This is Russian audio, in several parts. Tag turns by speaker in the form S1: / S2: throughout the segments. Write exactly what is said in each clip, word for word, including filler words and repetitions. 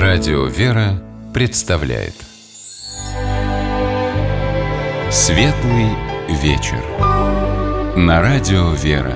S1: Радио «Вера» представляет Светлый вечер на Радио «Вера».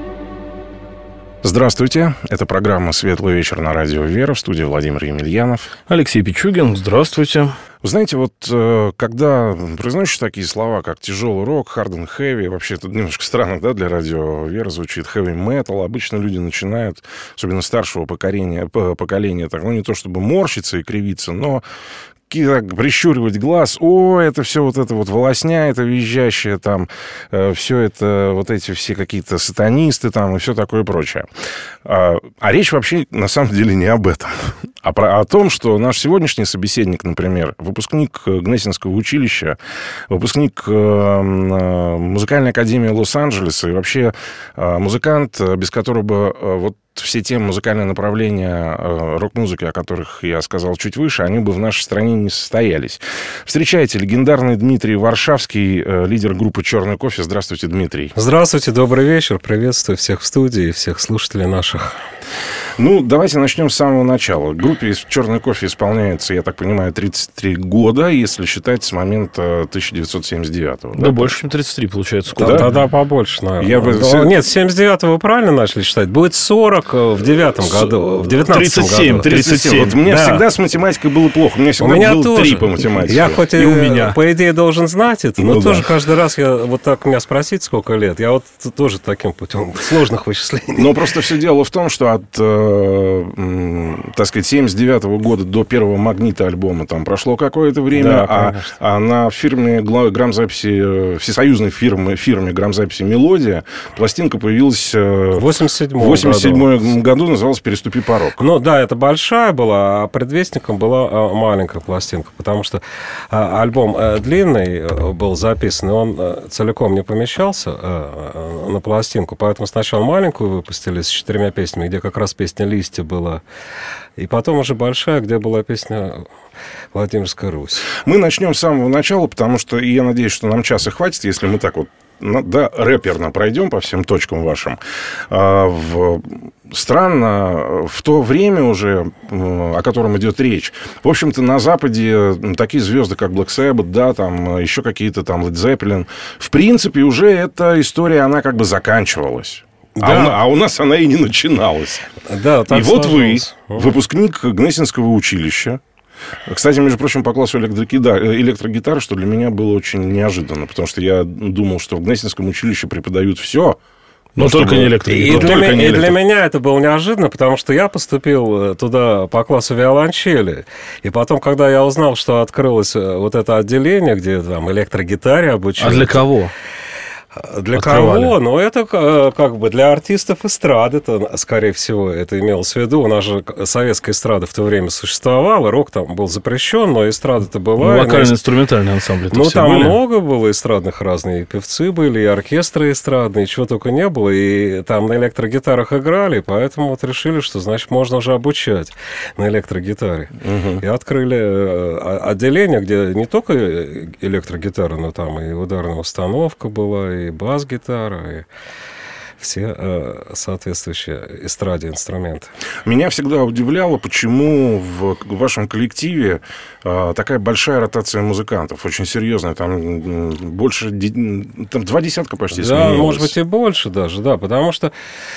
S2: Здравствуйте, это программа «Светлый вечер» на Радио «Вера», в студии Владимир Емельянов.
S3: Алексей Пичугин, здравствуйте.
S2: Вы знаете, вот когда произносишь такие слова, как тяжелый рок, hard and heavy, вообще это немножко странно, да, для Радио «Вера» звучит, heavy metal, обычно люди начинают, особенно старшего поколения, поколения так, ну не то чтобы морщиться и кривиться, но так, прищуривать глаз, о, это все вот это вот волосня, это визжащее, там, э, все это, вот эти все какие-то сатанисты, там, и все такое прочее. А, а речь вообще, на самом деле, не об этом, а про, о том, что наш сегодняшний собеседник, например, выпускник Гнесинского училища, выпускник э, музыкальной академии Лос-Анджелеса и вообще э, музыкант, без которого бы э, вот все те музыкальные направления э, рок-музыки, о которых я сказал чуть выше, они бы в нашей стране не состоялись. Встречайте, легендарный Дмитрий Варшавский, э, лидер группы «Черный кофе». Здравствуйте, Дмитрий.
S4: Здравствуйте, добрый вечер. Приветствую всех в студии и всех слушателей наших.
S2: Ну, давайте начнем с самого начала. Группе «Черный кофе» исполняется, я так понимаю, тридцать три года, если считать с момента тысяча девятьсот семьдесят девятого.
S3: Да, да больше, чем тридцать три, получается.
S4: Да, да, да, побольше, наверное. Я бы... Нет, с семьдесят девятого вы правильно начали считать. Будет сорок в девятом году, в девятнадцатом
S3: тридцать семь,
S4: году.
S3: тридцать семь.
S2: Вот мне да. всегда с математикой было плохо. У меня всегда
S4: у меня
S2: было
S4: тоже.
S2: три по математике.
S4: Я хоть и,
S3: и у меня.
S4: по идее, должен знать это, но
S2: ну,
S4: тоже
S2: да.
S4: каждый раз я вот так меня спросить, сколько лет, я вот тоже таким путем сложных вычислений.
S2: Но просто все дело в том, что от, э, так сказать, семьдесят девятого года до первого «Магнита» альбома там прошло какое-то время,
S4: да,
S2: а, а на фирме грамзаписи, всесоюзной фирме, фирме грамзаписи «Мелодия» пластинка появилась в восемьдесят седьмом году, называлась «Переступи порог».
S4: Ну да, это большая была, а предвестником была маленькая пластинка, потому что альбом длинный был записан, и он целиком не помещался на пластинку, поэтому сначала маленькую выпустили с четырьмя песнями, где как раз песня «Листья» была, и потом уже большая, где была песня «Владимирская Русь». Мы
S2: начнем с самого начала, потому что, и я надеюсь, что нам часа хватит, если мы так вот да, рэперно пройдем по всем точкам вашим. В... Странно, в то время уже, о котором идет речь, в общем-то, на Западе такие звезды, как Black Sabbath, да, там еще какие-то там Led Zeppelin, в принципе, уже эта история, она как бы заканчивалась. Да. А, у, а у нас она и не начиналась.
S4: Да, так
S2: и вот
S4: сложилось.
S2: Вы, выпускник Гнесинского училища. Кстати, между прочим, по классу электрогитары, что для меня было очень неожиданно, потому что я думал, что в Гнесинском училище преподают все.
S3: Но, но только
S4: чтобы...
S3: не электрогитара.
S4: И, для, меня, не и для меня это было неожиданно, потому что я поступил туда по классу виолончели. И потом, когда я узнал, что открылось вот это отделение, где там электрогитаре обучают...
S3: А для кого?
S4: Для
S3: Открывали.
S4: кого? Ну, это как бы для артистов эстрады, это, скорее всего, это имелось в виду. У нас же советская эстрада в то время существовала, рок там был запрещен, но эстрада-то была.
S3: Ну, вокально-инструментальный ансамбль.
S4: Ну, там
S3: были?
S4: много было эстрадных разных, и певцы были, и оркестры эстрадные, и чего только не было, и там на электрогитарах играли, поэтому вот решили, что, значит, можно уже обучать на электрогитаре. Угу. И открыли отделение, где не только электрогитара, но там и ударная установка была, и и бас-гитара, и все э, соответствующие эстраде инструменты.
S2: Меня всегда удивляло, почему в вашем коллективе э, такая большая ротация музыкантов, очень серьезная, там больше, там два десятка почти
S4: да,
S2: сменилось.
S4: Может быть, и больше даже, да, потому что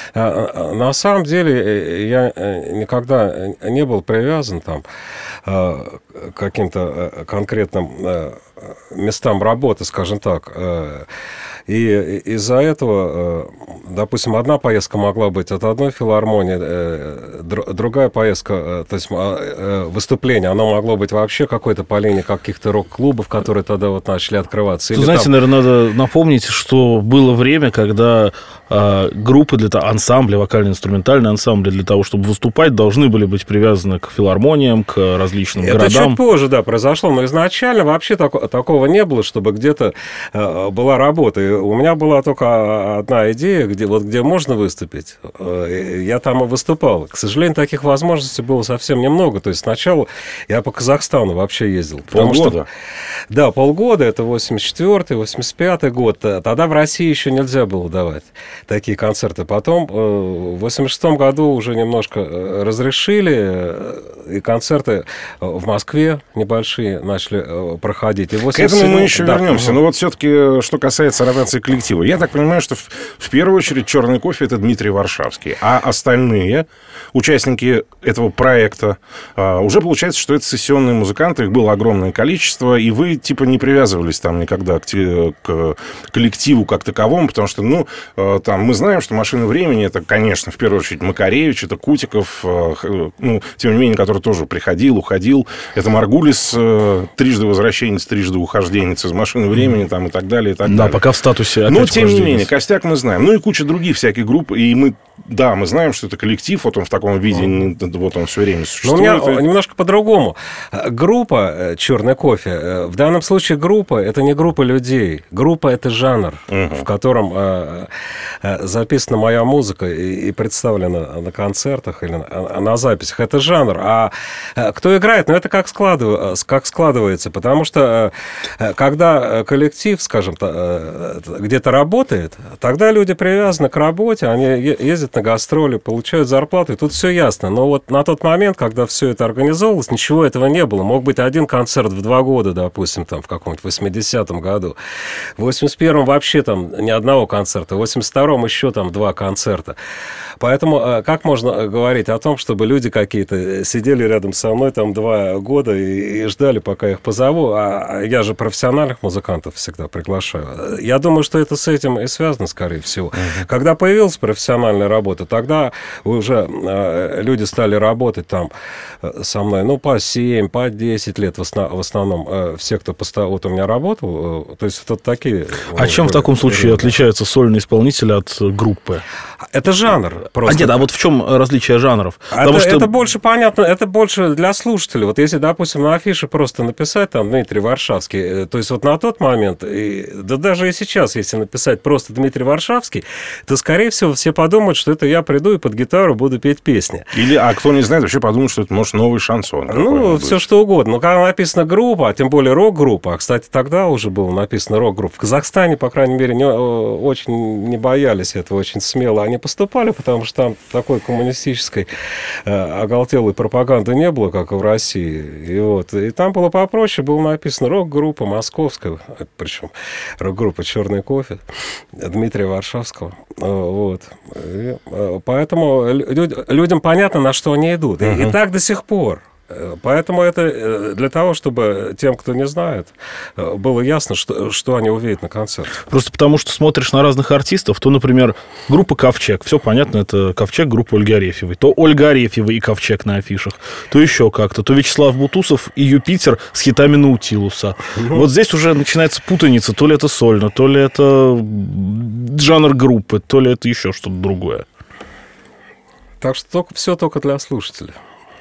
S4: э, на самом деле я никогда не был привязан там э, к каким-то конкретным э, местам работы, скажем так. э, И из-за этого, допустим, одна поездка могла быть от одной филармонии, другая поездка, то есть выступление, оно могло быть вообще какой-то по линии каких-то рок-клубов, которые тогда вот начали открываться.
S3: Или знаете, там... наверное, надо напомнить, что было время, когда э, группы для того, ансамбли, вокально-инструментальные ансамбли для того, чтобы выступать, должны были быть привязаны к филармониям, к различным
S4: Это
S3: городам.
S4: Это чуть позже, да, произошло, но изначально вообще так, такого не было, чтобы где-то э, была работа. И у меня была только одна идея, где, вот, где можно выступить. Я там и выступал. К сожалению, таких возможностей было совсем немного. То есть сначала я по Казахстану вообще ездил.
S2: Полгода?
S4: Что, да, полгода. Это восемьдесят четвёртый, восемьдесят пятый год. Тогда в России еще нельзя было давать такие концерты. Потом в восемьдесят шестом году уже немножко разрешили. и концерты в Москве небольшие начали проходить. И
S2: К этому мы еще да. вернемся. Но вот все-таки, что касается ротации коллектива. Я так понимаю, что в, в первую очередь «Черный кофе» — это Дмитрий Варшавский. А остальные участники этого проекта, уже получается, что это сессионные музыканты. Их было огромное количество. И вы, типа, не привязывались там никогда к, к коллективу как таковому. Потому что, ну, там мы знаем, что «Машина времени» — это, конечно, в первую очередь Макаревич, это Кутиков, ну, тем не менее, который тоже приходил, уходил. Это Маргулис, трижды возвращенец, трижды ухожденец из «Машины времени», там, и так далее, и так
S3: да,
S2: далее.
S3: пока в статусе опять.
S2: Но, тем не менее, костяк мы знаем. Ну, и куча других всяких групп. И мы, да, мы знаем, что это коллектив. Вот он в таком виде, mm. вот он все время существует.
S4: Но у меня немножко по-другому. Группа «Черный кофе», в данном случае группа — это не группа людей. Группа — это жанр, uh-huh. в котором э, э, записана моя музыка и, и представлена на концертах или на, на записях. Это жанр. А э, кто играет? Ну, это как, складыв... как складывается. Потому что э, когда коллектив, скажем, э, где-то работает, тогда люди привязаны к работе, они ездят на гастроли, получают зарплату, и тут все ясно. Но вот на тот момент, когда все это организовывалось, ничего этого не было. Мог быть один концерт в два года, допустим, там, в каком-нибудь восьмидесятом году. В восемьдесят первом вообще там ни одного концерта. В восемьдесят втором еще там два концерта. Поэтому как можно говорить о том, чтобы люди какие-то сидели рядом со мной там два года и, и ждали, пока я их позову? А я же профессиональных музыкантов всегда приглашаю. Я думаю, что это с этим и связано, скорее всего. Uh-huh. Когда появилась профессиональная работа, тогда уже э, люди стали работать там со мной, ну, по семь, по десять лет в, основ, в основном. Э, все, кто поста- вот у меня работал, э, то есть вот такие...
S3: А чем в таком случае отличается сольный исполнитель от группы?
S4: Это жанр. Просто.
S3: А нет, а вот в чем различие жанров?
S4: Это, что... это больше понятно, это больше для слушателей. Вот если, допустим, на афише просто написать там Дмитрий Варшавский, то есть вот на тот момент, и, да даже и сейчас, если написать просто Дмитрий Варшавский, то, скорее всего, все подумают, что это я приду и под гитару буду петь песни.
S2: Или, а кто не знает, вообще подумает, что это, может, новый шансон.
S4: Ну, все что угодно. Но когда написана группа, а тем более рок-группа, а, кстати, тогда уже было написано рок-группа. В Казахстане, по крайней мере, не, очень не боялись этого, очень смело они поступали, потому что там такой коммунистической э, оголтелой пропаганды не было, как и в России. И, вот, и там было попроще, было написано рок-группа московская, причем рок-группа «Черный кофе» Дмитрия Варшавского. Вот. И, поэтому люд, людям понятно, на что они идут. Uh-huh. И, и так до сих пор. Поэтому это для того, чтобы тем, кто не знает, было ясно, что, что они увидят на концерте.
S3: Просто потому, что смотришь на разных артистов, то, например, группа «Ковчег». Все понятно, это «Ковчег», группа Ольги Арефьевой. То Ольга Арефьева и «Ковчег» на афишах, то еще как-то. То Вячеслав Бутусов и «Юпитер» с хитами Наутилуса. Mm-hmm. Вот здесь уже начинается путаница. То ли это сольно, то ли это жанр группы, то ли это еще что-то другое.
S4: Так что только, все только для слушателей.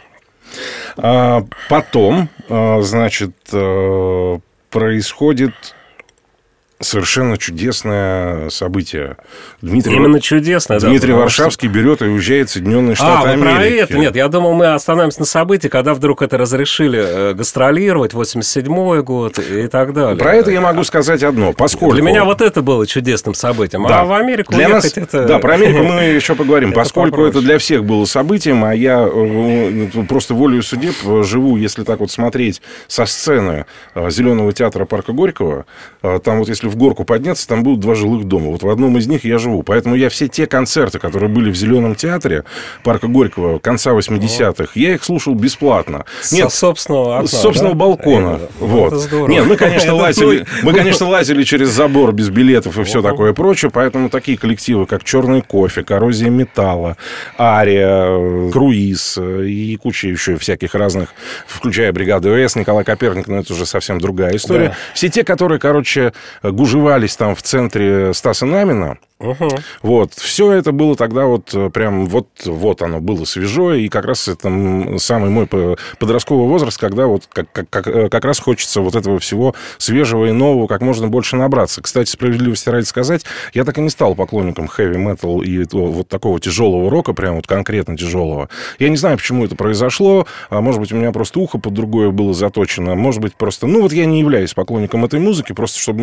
S2: А потом, значит, происходит совершенно чудесное событие. Дмитрий,
S4: Именно чудесное.
S2: Дмитрий
S4: да,
S2: Варшавский что... берет и уезжает в Соединенные Штаты
S4: а,
S2: Америки.
S4: А, про это? Нет, я думал, мы остановимся на событии, когда вдруг это разрешили гастролировать, восемьдесят седьмой год и так далее.
S2: Про это я могу сказать одно, поскольку...
S4: Для меня вот это было чудесным событием,
S2: да.
S4: а в Америку
S2: для
S4: уехать
S2: нас...
S4: это...
S2: Да, про Америку мы еще поговорим, поскольку это для всех было событием, а я просто волею судеб живу, если так вот смотреть со сцены Зеленого театра парка Горького, там вот если в горку подняться, там будут два жилых дома. Вот в одном из них я живу. Поэтому я все те концерты, которые были в Зеленом театре парка Горького конца восьмидесятых, я их слушал бесплатно.
S4: Нет, со собственного окна,
S2: с собственного
S4: да?
S2: балкона. Это, вот.
S4: Это здорово.
S2: Нет, мы, конечно, лазили, мы, конечно, лазили через забор без билетов и все такое прочее. Поэтому такие коллективы, как «Черный кофе», «Коррозия металла», «Ария», «Круиз» и куча еще всяких разных, включая «Бригаду С», Николай Коперник, но это уже совсем другая история. Да. Все те, которые, короче, гужевали там в центре Стаса Намина. Угу. Вот. Все это было тогда вот прям вот, вот оно было свежо. И как раз это самый мой подростковый возраст, когда вот как, как, как раз хочется вот этого всего свежего и нового как можно больше набраться. Кстати, справедливости ради сказать, я так и не стал поклонником хэви-метал и вот такого тяжелого рока, прям вот конкретно тяжелого. Я не знаю, почему это произошло. Может быть, у меня просто ухо под другое было заточено. Может быть, просто... Ну, вот я не являюсь поклонником этой музыки, просто чтобы мы сразу точно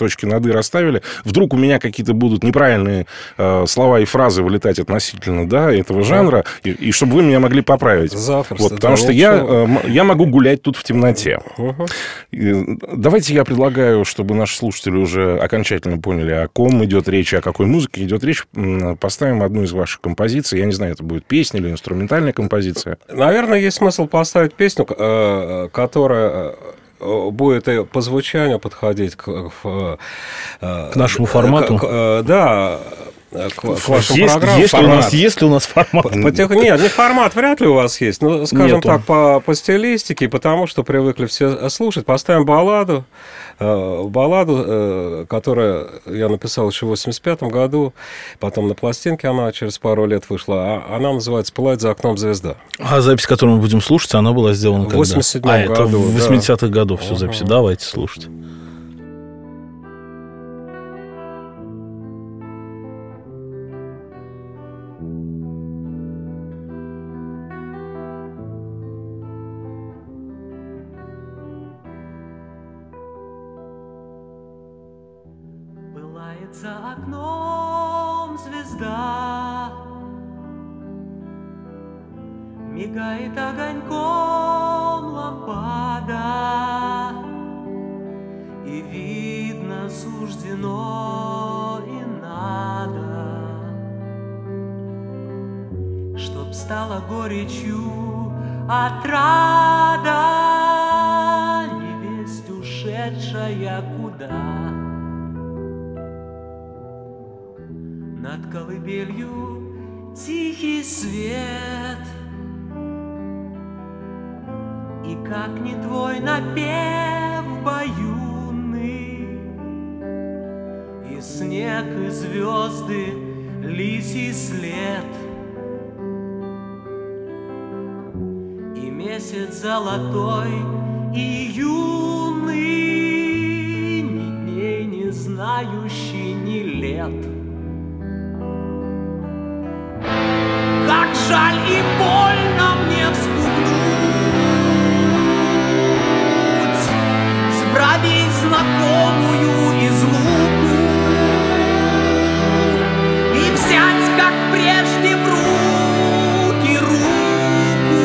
S2: точки над «и» расставили. Вдруг у меня какие-то будут неправильные э, слова и фразы вылетать относительно, да, этого жанра, и, и чтобы вы меня могли поправить.
S4: Запросто.
S2: Вот, потому
S4: да,
S2: что я, э, я могу гулять тут в темноте. Угу. И, давайте я предлагаю, чтобы наши слушатели уже окончательно поняли, о ком идет речь, о какой музыке идет речь. Поставим одну из ваших композиций. Я не знаю, это будет песня или инструментальная композиция.
S4: Наверное, есть смысл поставить песню, которая будет и по звучанию подходить к, к,
S3: к нашему формату.
S4: К, к, да, к, к вашим
S3: есть,
S4: программам.
S3: Есть ли, у нас, есть ли у нас формат?
S4: По, по тех... Нет, не формат вряд ли у вас есть. Ну, скажем Нету. так, по, по стилистике, потому что привыкли все слушать. Поставим балладу, э, балладу, э, которую я написал еще в восемьдесят пятом году. Потом на пластинке она через пару лет вышла. А она называется «Пылает за окном звезда».
S3: А запись, которую мы будем слушать, она была сделана когда?
S4: В восемьдесят седьмом
S3: а,
S4: году.
S3: это в восьмидесятых
S4: да.
S3: годов все
S4: uh-huh.
S3: записи. Давайте слушать.
S5: За окном звезда мигает огоньком лампада, и видно суждено и надо, чтоб стала горечью отрада невесть ушедшая куда. Над колыбелью тихий свет, и как не твой напев баюнный, и снег, и звезды, лисий след, и месяц золотой, и юный, ни дней не знающий, ни лет. Как жаль и больно мне вспугнуть с бровей знакомую излуку и взять, как прежде, в руки руку.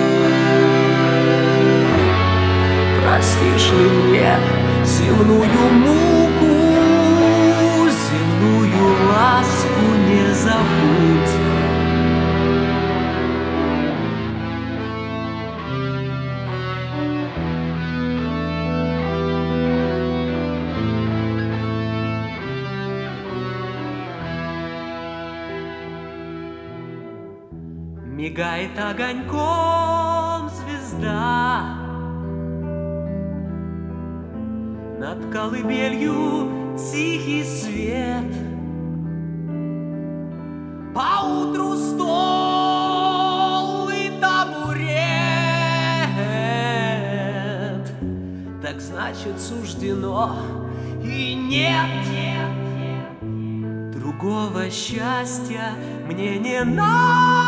S5: Простишь ли мне земную муку, земную ласку не забудь. Мигает огоньком звезда над колыбелью тихий свет. Поутру стол и табурет, так значит суждено и нет, другого счастья мне не надо.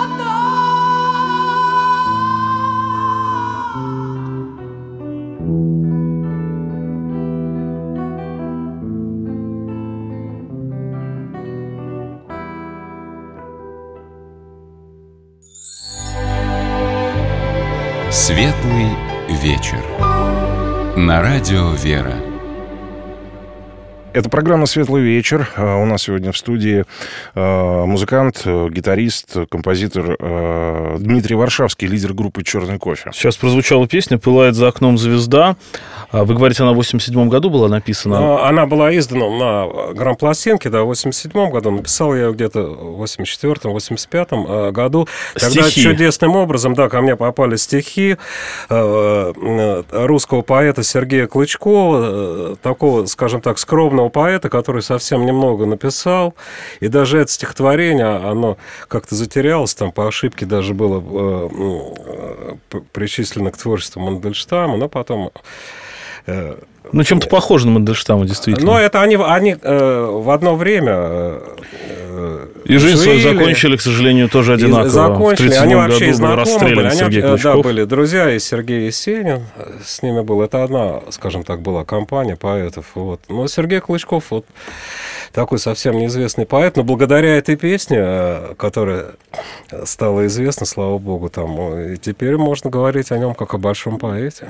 S1: Светлый вечер. На радио «Вера».
S2: Это программа «Светлый вечер». У нас сегодня в студии музыкант, гитарист, композитор Дмитрий Варшавский, лидер группы «Черный кофе».
S3: Сейчас прозвучала песня «Пылает за окном звезда». Вы говорите, она в восемьдесят седьмом году была написана?
S4: Она была издана на грампластинке, да, в восемьдесят седьмом году. Написал я ее где-то в восемьдесят четвёртом — восемьдесят пятом году. Тогда
S3: стихи.
S4: Чудесным образом, да, ко мне попали стихи русского поэта Сергея Клычкова, такого, скажем так, скромного поэта, который совсем немного написал. И даже это стихотворение, оно как-то затерялось, там по ошибке даже было причислено к творчеству Мандельштама, но потом...
S3: Ну, чем-то похоже на Мандельштама, действительно.
S4: Но это они, они э, в одно время э,
S3: И жизнь свою
S4: жили.
S3: закончили, к сожалению, тоже одинаково.
S4: И закончили. Они вообще
S3: году был
S4: знакомы
S3: расстрелян
S4: были. Они,
S3: Сергей
S4: да,
S3: Клычков.
S4: были друзья, и Сергей Есенин с ними был. Это одна, скажем так, была компания поэтов. Вот. Но Сергей Клычков вот такой совсем неизвестный поэт, но благодаря этой песне, которая стала известна, слава богу, там, и теперь можно говорить о нем как о большом поэте.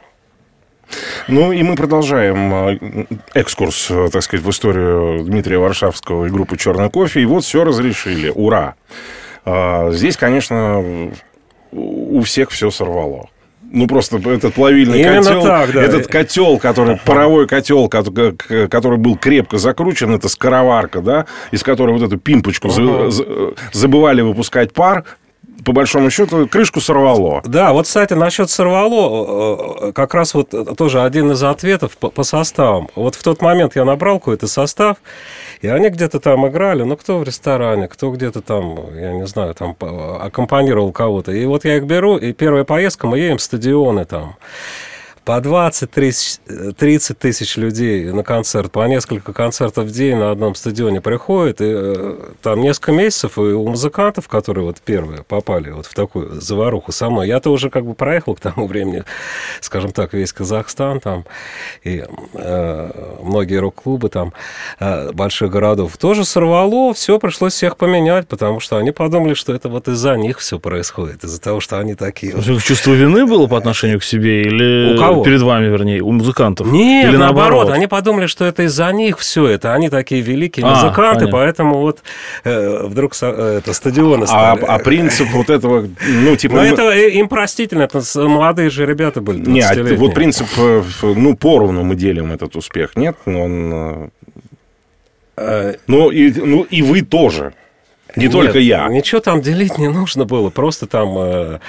S2: Ну, и мы продолжаем экскурс, так сказать, в историю Дмитрия Варшавского и группы «Черный кофе». И вот все разрешили. Ура! Здесь, конечно, у всех все сорвало. Ну, просто этот плавильный
S4: Именно
S2: котел,
S4: так, да.
S2: этот котел, который, паровой котел, который был крепко закручен, это скороварка, да, из которой вот эту пимпочку uh-huh. за, забывали выпускать пар, по большому счету, крышку сорвало.
S4: Да, вот, кстати, насчет сорвало, как раз вот тоже один из ответов по, по составам. Вот в тот момент я набрал какой-то состав, и они где-то там играли, ну, кто в ресторане, кто где-то там, я не знаю, там аккомпанировал кого-то. И вот я их беру, и первая поездка, мы едем в стадионы там. По двадцать-тридцать тысяч людей на концерт, по несколько концертов в день на одном стадионе приходит, и там несколько месяцев, и у музыкантов, которые вот первые попали вот в такую заваруху со мной, я-то уже как бы проехал к тому времени, скажем так, весь Казахстан там, и э, многие рок-клубы там, э, больших городов, тоже сорвало, все, пришлось всех поменять, потому что они подумали, что это вот из-за них все происходит, из-за того, что они такие.
S3: Чувство вины было по отношению к себе или...
S4: У кого?
S3: Перед вами, вернее, у музыкантов?
S4: Нет,
S3: или
S4: наоборот,
S3: наоборот,
S4: они подумали, что это из-за них все это. Они такие великие
S3: а,
S4: музыканты,
S3: понятно.
S4: Поэтому вот э, вдруг э, это стадионы стали.
S2: А, а принцип вот этого, ну, типа...
S4: Ну,
S2: мы...
S4: это им простительно, это молодые же ребята были,
S2: двадцатилетние. Нет, вот принцип, ну, поровну мы делим этот успех, нет? Он...
S4: Э...
S2: Ну, и, ну, и вы тоже. Не
S4: Нет,
S2: только я.
S4: Ничего там делить не нужно было. Просто там э,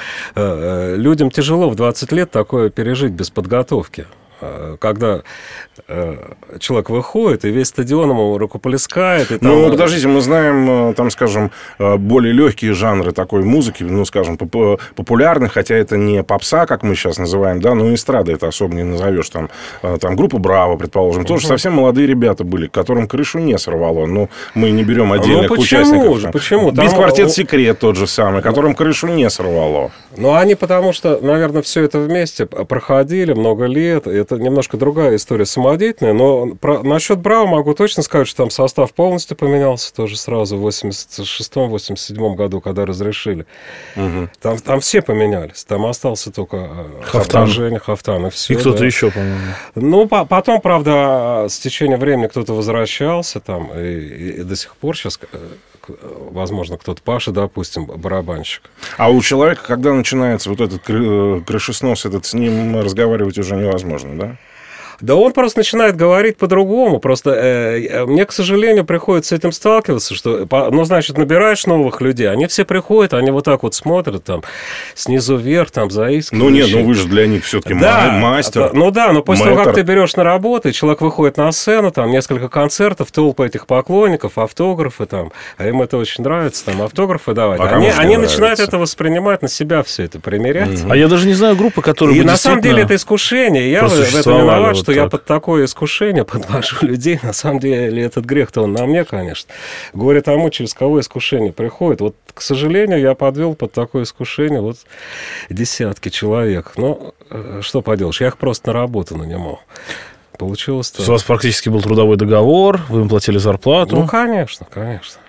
S4: э, людям тяжело в двадцать лет такое пережить без подготовки. Когда э, человек выходит, и весь стадион ему рукоплескает. И там...
S2: Ну, подождите, мы знаем, там, скажем, более легкие жанры такой музыки, ну, скажем, поп- популярных, хотя это не попса, как мы сейчас называем, да, но эстрада это особо не назовешь. Там, там группа «Браво», предположим, тоже угу. совсем молодые ребята были, которым крышу не сорвало. Ну, мы не берем отдельных
S4: ну, почему
S2: участников.
S4: Же, почему?
S2: Без
S4: там...
S2: квартет «Секрет» тот же самый, которым крышу не сорвало.
S4: Ну, они потому что, наверное, все это вместе проходили много лет. Это немножко другая история, самодеятельная. Но про... насчет «Браво» могу точно сказать, что там состав полностью поменялся тоже сразу в восемьдесят шестом — восемьдесят седьмом году, когда разрешили. Угу. Там, там все поменялись. Там остался только
S3: Хафтан,
S4: Женя, Хафтан и все.
S3: И кто-то
S4: да.
S3: еще, по-моему.
S4: Ну, по- потом, правда, с течением времени кто-то возвращался там, и, и, и до сих пор сейчас... Возможно, кто-то Паша, допустим, барабанщик.
S2: А у человека, когда начинается вот этот крышеснос, этот, с ним разговаривать уже невозможно, да?
S4: Да он просто начинает говорить по-другому. Просто э, мне, к сожалению, приходится с этим сталкиваться, что, ну, значит, набираешь новых людей, они все приходят, они вот так вот смотрят, там, снизу вверх, там, заискивают.
S2: Ну, нет, ну вы же для них все-таки
S4: да,
S2: мастер.
S4: Ну, да, но после
S2: мэтр.
S4: того, как ты берешь на работу, и человек выходит на сцену, там, несколько концертов, толпа этих поклонников, автографы, там, а им это очень нравится, там, автографы давать.
S2: А
S4: они они
S2: нравится?
S4: начинают это воспринимать, на себя все это примерять.
S3: Mm-hmm. А я даже не знаю группы, которые
S4: И
S3: бы
S4: на самом деле это искушение. Я в этом виноват,
S3: вот
S4: что я
S3: так.
S4: под такое искушение подвожу людей. На самом деле этот грех-то он на мне, конечно. Горе тому, через кого искушение приходит. Вот, к сожалению, я подвел под такое искушение вот десятки человек. Но что поделаешь, я их просто на работу нанимал. Получилось так.
S3: У вас практически был трудовой договор, вы им платили зарплату.
S4: Ну, конечно, конечно.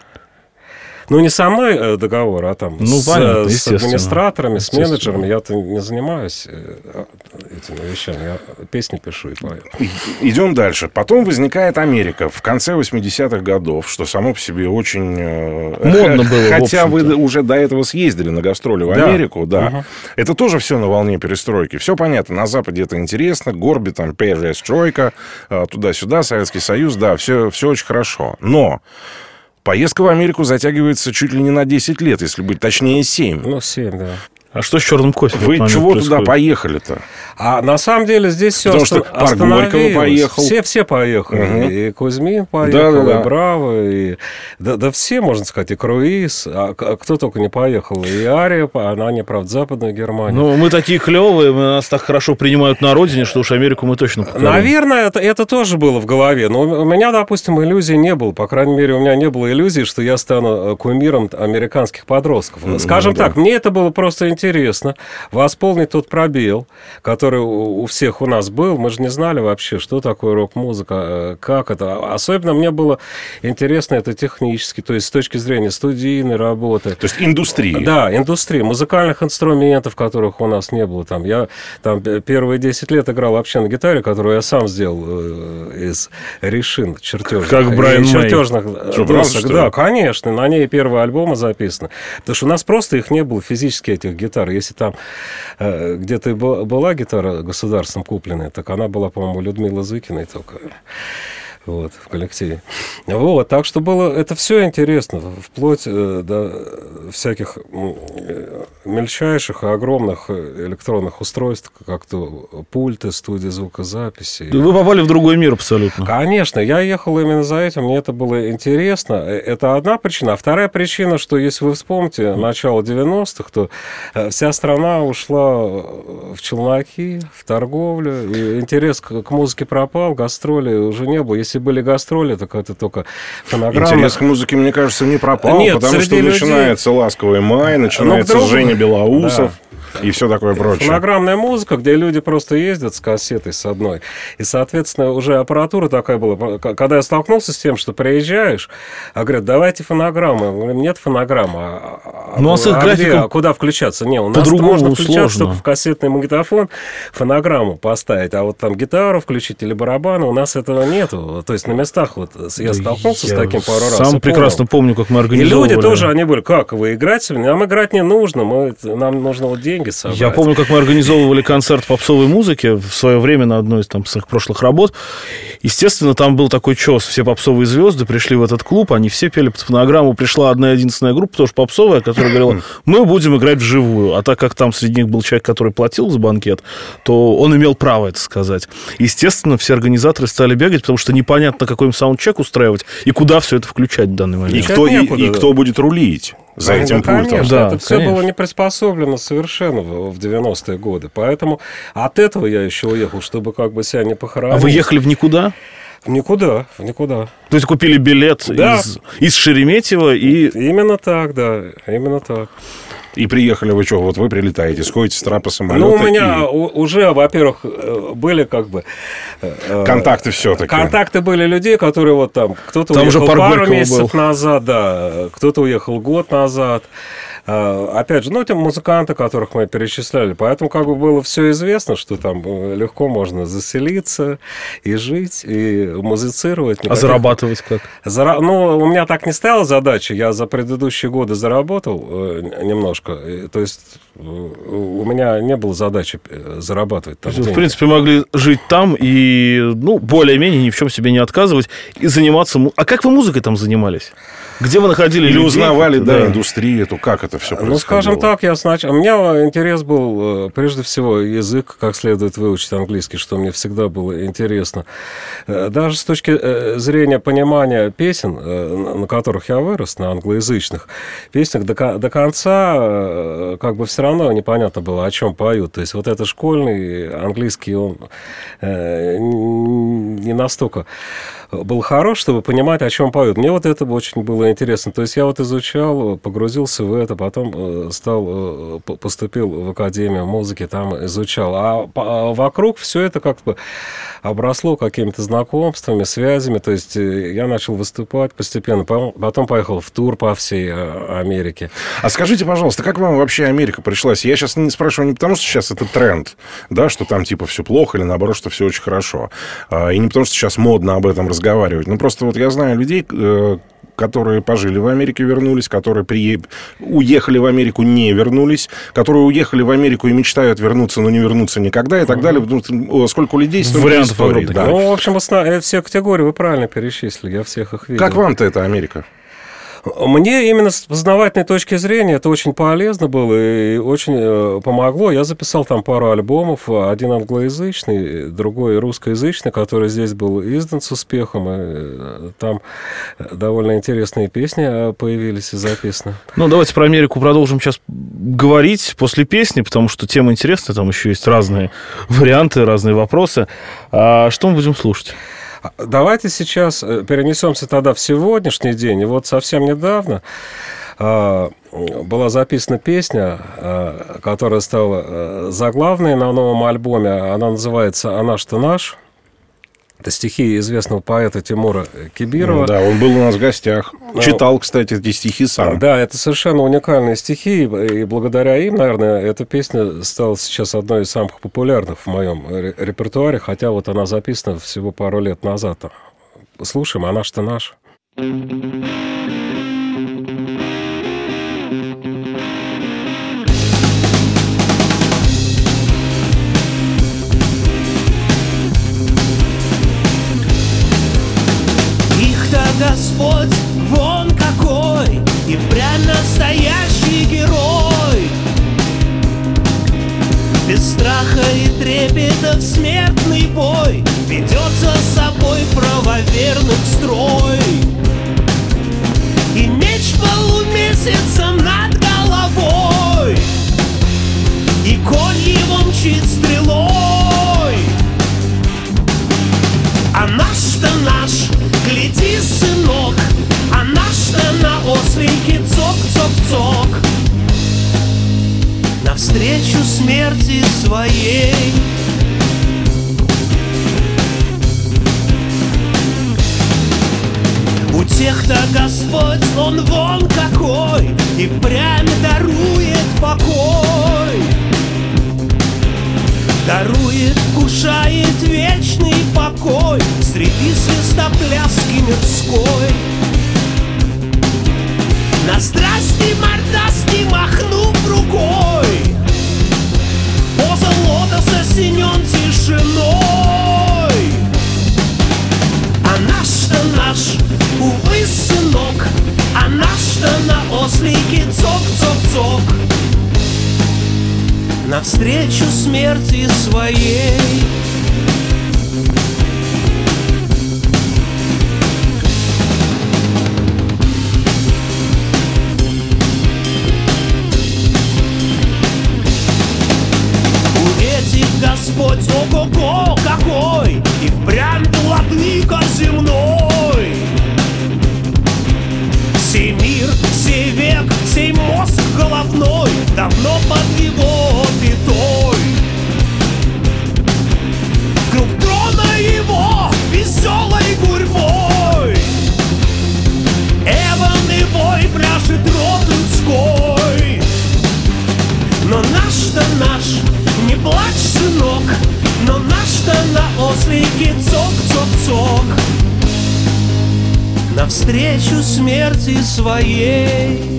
S4: Ну, не со мной договор, а там
S3: ну,
S4: с,
S3: понятно,
S4: с администраторами, с менеджерами. Я-то не занимаюсь этими вещами. Я песни пишу и пою.
S2: Идем дальше. Потом возникает Америка в конце восьмидесятых годов, что само по себе очень...
S3: Модно было,
S2: хотя вы уже до этого съездили на гастроли в Америку, да. да. Угу. Это тоже все на волне перестройки. Все понятно. На Западе это интересно. Горби, там, перестройка, туда-сюда, Советский Союз. Да, все, все очень хорошо. Но... Поездка в Америку затягивается чуть ли не на десять лет, если быть точнее, семь.
S4: Ну, семь, да.
S3: А что с черным кофе?
S2: Вы чего туда поехали-то?
S4: А на самом деле здесь все
S2: Потому что парк Горького поехал.
S4: Все, все поехали. Угу. И Кузьмин поехал, да, да, да. и Браво, и... Да, да все, можно сказать, и Круиз. А кто только не поехал. И Ария, она не, правда, Западную Германию.
S3: Ну, мы такие клевые, нас так хорошо принимают на родине, что уж Америку мы точно покорим.
S4: Наверное, это, это тоже было в голове. Но у меня, допустим, иллюзий не было. По крайней мере, у меня не было иллюзий, что я стану кумиром американских подростков. Скажем mm, так, да. мне это было просто интересно. Восполнить тот пробел, который у всех у нас был. Мы же не знали вообще, что такое рок-музыка, как это. Особенно мне было интересно это технически, то есть с точки зрения студийной работы.
S2: То есть индустрии.
S4: Да, индустрии. Музыкальных инструментов, которых у нас не было. Там, я там, первые десять лет играл вообще на гитаре, которую я сам сделал из решин чертежных.
S3: Как Брайан Мэй.
S4: Чертежных
S2: что,
S4: досок. Да, конечно. На ней первые альбомы записаны. Потому что у нас просто их не было физически, этих гитар. Если там э, где-то была гитара государством купленная, так она была, по-моему, у Людмилы Зыкиной только. Вот, в коллективе. Вот, так что было это все интересно, вплоть э, до всяких э, мельчайших и огромных электронных устройств, как то пульты, студии звукозаписи.
S3: Вы попали в другой мир абсолютно.
S4: Конечно, я ехал именно за этим, мне это было интересно. Это одна причина. А вторая причина, что если вы вспомните начало девяностых, то вся страна ушла в челноки, в торговлю, и интерес к, к музыке пропал, гастроли уже не было. Если были гастроли, так это только фонограмма.
S2: Интерес к музыке, мне кажется, не пропал,
S4: Нет,
S2: потому что
S4: людей...
S2: начинается «Ласковый май», начинается ну, Женя Белоусов. Да. И все такое прочее.
S4: Фонограммная музыка, где люди просто ездят с кассетой с одной. И, соответственно, уже аппаратура такая была. Когда я столкнулся с тем, что приезжаешь, а говорят, давайте фонограммы. Я говорю, нет фонограммы. А,
S3: ну, а, с их
S4: а где, а куда включаться? Не, у нас можно включаться только в кассетный магнитофон, фонограмму поставить. А вот там гитару включить или барабаны, у нас этого нету. То есть на местах вот я столкнулся я с таким пару раз.
S3: Сам прекрасно помню, как мы организовывали.
S4: И люди тоже, они были, как, вы играть? Нам играть не нужно. Мы, нам нужно вот деньги собрать.
S3: Я помню, как мы организовывали концерт попсовой музыки в свое время на одной из там, своих прошлых работ. Естественно, там был такой чёс. Все попсовые звезды пришли в этот клуб, они все пели под фонограмму. Пришла одна единственная группа, тоже попсовая, которая говорила, мы будем играть вживую. А так как там среди них был человек, который платил за банкет, то он имел право это сказать. Естественно, все организаторы стали бегать, потому что непонятно, какой им саундчек устраивать и куда все это включать в данный момент.
S2: И кто, и, и кто будет рулить за
S4: да,
S2: этим
S4: да,
S2: пультом.
S4: Конечно,
S3: да,
S4: это все
S3: конечно.
S4: было не приспособлено совершенно в девяностые годы. Поэтому от этого я еще уехал, чтобы как бы себя не похоронить.
S3: А вы ехали в никуда?
S4: В никуда, в никуда.
S3: То есть купили билет
S4: да.
S3: из, из Шереметьево и...
S4: Именно так, да, именно так.
S2: И приехали вы что, вот вы прилетаете, сходите с трапа самолета.
S4: Ну, у меня
S2: и...
S4: уже, во-первых, были как бы...
S2: Контакты все-таки.
S4: Контакты были людей, которые вот там... Кто-то
S3: там
S4: уехал пару месяцев
S3: был.
S4: назад, да, кто-то уехал год назад. Опять же, ну, те музыканты, которых мы перечисляли. Поэтому как бы было все известно, что там легко можно заселиться и жить, и музицировать.
S3: Никаких... А зарабатывать как?
S4: Зара... Ну, у меня так не стояла задача. Я за предыдущие годы заработал э, немножко. То есть у меня не было задачи зарабатывать там деньги.
S3: В принципе, могли жить там и, ну, более-менее ни в чем себе не отказывать и заниматься... А как вы музыкой там занимались? Где вы находили
S2: Или
S3: людей?
S2: узнавали, да, да, индустрию эту, как это все происходило?
S4: Ну, скажем так, я сначала... У меня интерес был, прежде всего, язык, как следует выучить английский, что мне всегда было интересно. Даже с точки зрения понимания песен, на которых я вырос, на англоязычных песнях, до, до конца как бы все равно непонятно было, о чем поют. То есть вот это школьный английский, он не настолько был хорош, чтобы понимать, о чем поют. Мне вот это очень было интересно. То есть я вот изучал, погрузился в это, потом стал, поступил в Академию музыки, там изучал. А вокруг все это как-то обросло какими-то знакомствами, связями. То есть я начал выступать постепенно. Потом поехал в тур по всей Америке.
S2: А скажите, пожалуйста, как вам вообще Америка пришлась? Я сейчас не спрашиваю не потому, что сейчас это тренд, да, что там типа все плохо, или наоборот, что все очень хорошо. И не потому, что сейчас модно об этом разговаривать. Ну, просто вот я знаю людей, которые пожили в Америке, вернулись, которые при... уехали в Америку, не вернулись, которые уехали в Америку и мечтают вернуться, но не вернутся никогда и так далее. Сколько у людей, столько
S3: вариантов
S2: историй. Да.
S4: Ну, в общем, все категории вы правильно перечислили, я всех их видел.
S2: Как вам-то эта Америка?
S4: Мне именно с познавательной точки зрения это очень полезно было и очень помогло. Я записал там пару альбомов, один англоязычный, другой русскоязычный, который здесь был издан с успехом. И там довольно интересные песни появились и записаны.
S3: Ну, давайте про Америку продолжим сейчас говорить после песни, потому что тема интересная, там еще есть разные варианты, разные вопросы. А что мы будем слушать?
S4: Давайте сейчас перенесемся тогда в сегодняшний день. И вот совсем недавно э, была записана песня, э, которая стала заглавной на новом альбоме. Она называется «А наш-то наш». Это стихи известного поэта Тимура Кибирова.
S2: Да, он был у нас в гостях. Читал, кстати, эти стихи сам.
S4: Да, это совершенно уникальные стихи, и благодаря им, наверное, эта песня стала сейчас одной из самых популярных в моем репертуаре, хотя вот она записана всего пару лет назад. Слушаем, а наш-то наш.
S5: Господь, вон какой, и впрямь настоящий герой. Без страха и трепета в смертный бой ведет за собой правоверных строй. И меч полумесяцем над головой, и конь его мчит стрелой. А наш-то наш, гляди, сынок, а наш-то на ослике цок-цок-цок, навстречу смерти своей. У тех-то Господь, он вон какой, и впрямь дарует покой. Дарует, кушает вечный покой среди свистопляски мирской. На страсти мордаски махнув рукой, поза лотоса синен тишиной. А наш-то наш, увы, сынок, а наш-то на ослике цок-цок-цок, навстречу смерти своей. У этих Господь, ого-го какой, и впрямь владыка земной. Сей мир, сей век, сей мозг головной давно под его пятой. Круг трона его веселой гурьбой эванный бой пляшет рот людской. Но наш-то наш, не плачь, сынок, но наш-то на ослике цок-цок-цок, навстречу смерти своей.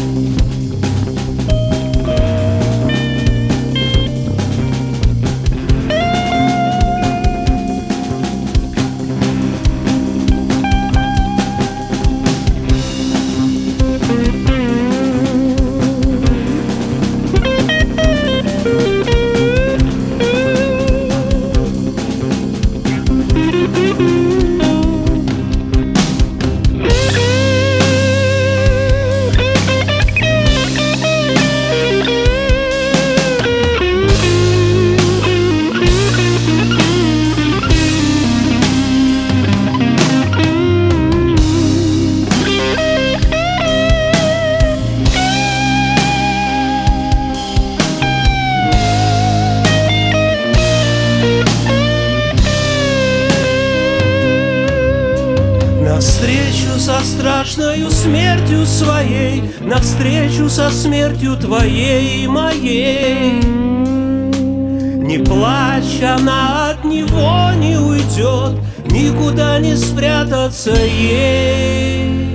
S5: Навстречу со страшною смертью своей, навстречу со смертью твоей и моей. Не плачь, она от него не уйдет, никуда не спрятаться ей.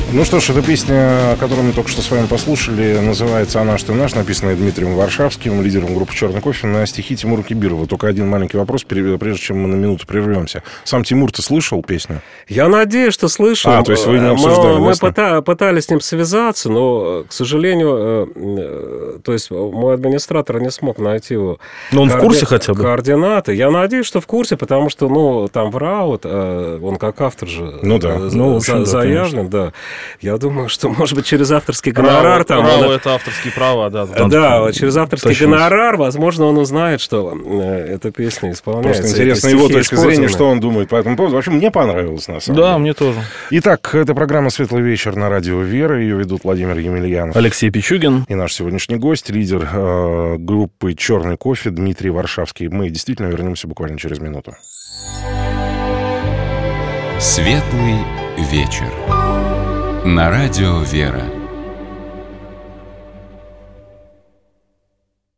S2: Ну что ж, эта песня, которую мы только что с вами послушали, называется «А наш ты наш», написанная Дмитрием Варшавским, лидером группы «Черный кофе», на стихи Тимура Кибирова. Только один маленький вопрос, прежде чем мы на минуту прервемся. Сам Тимур, ты слышал песню?
S4: Я надеюсь, что слышал.
S2: А, то есть вы не обсуждали,
S4: Мы, мы
S2: да,
S4: пыта- пытались с ним связаться, но, к сожалению, то есть мой администратор не смог найти его.
S3: Но он коорди... в курсе хотя бы?
S4: Координаты. Я надеюсь, что в курсе, потому что, ну, там Враут, он как автор же
S2: ну, да.
S3: ну, в общем,
S4: за-
S3: да,
S4: заявлен, да. Я думаю, что, может быть, через авторский гонорар...
S3: Право,
S4: там,
S3: право
S4: он...
S3: это авторские права, да.
S4: Да, да вот через авторский
S3: точно.
S4: гонорар, возможно, он узнает, что э, эта песня исполняется.
S2: Просто интересно его точка зрения, что он думает по этому поводу. В общем, мне понравилось, на самом
S3: да,
S2: деле.
S3: Да, мне тоже.
S2: Итак, это программа «Светлый вечер» на радио «Вера». Ее ведут Владимир Емельянов.
S3: Алексей Пичугин.
S2: И наш сегодняшний гость, лидер э, группы «Черный кофе» Дмитрий Варшавский. Мы действительно вернемся буквально через минуту.
S1: Светлый вечер. На радио «Вера».